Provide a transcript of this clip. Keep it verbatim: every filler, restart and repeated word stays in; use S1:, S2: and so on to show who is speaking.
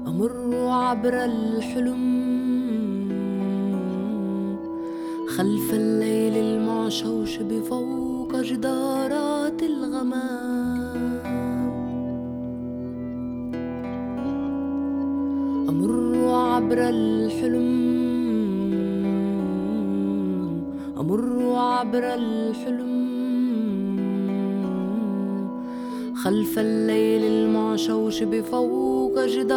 S1: أمر عبر الحلم خلف الليل المعشوشب فوق جدارات الغمام. أمر عبر الحلم أمر عبر الحلم خلف الليل المعشوشب فوق جدارات